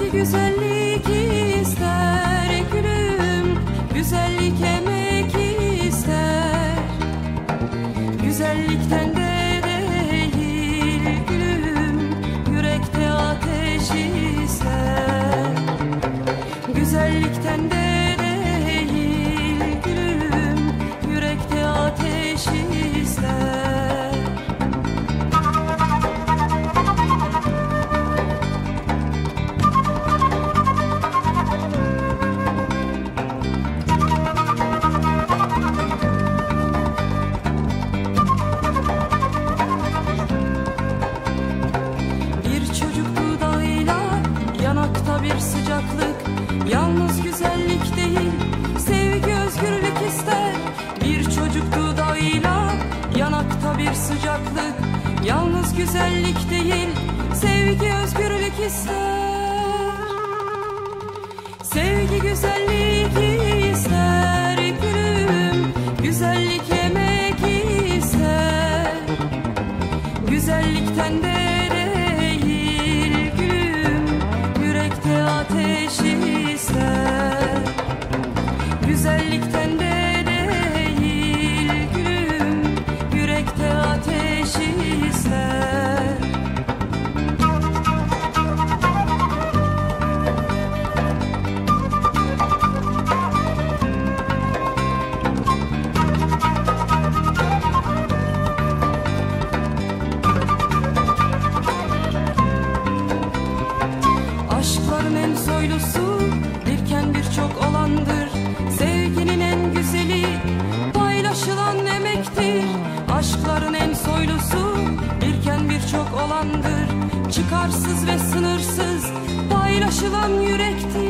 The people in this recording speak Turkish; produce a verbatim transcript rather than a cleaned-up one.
Sevgi güzellik ister gülüm, güzellik emek ister. Güzellikten de değil gülüm, yürekte ateş ister. Güzellikten de değil gülüm, yürekte ateş ister. Bir sıcaklık, yalnız güzellik değil, sevgi özgürlük ister. Bir çocuk dudağıyla yanakta bir sıcaklık, yalnız güzellik değil, sevgi özgürlük ister. Sevgi güzellik ister gülüm, güzellik emek ister. Güzellikten de ateş ister. Güzellikten de değil gülüm, yürekte ateş ister. Aşkların en soylusu birken birçok olandır. Sevginin en güzeli paylaşılan emektir. Aşkların en soylusu birken birçok olandır. Çıkarsız ve sınırsız paylaşılan yürektir.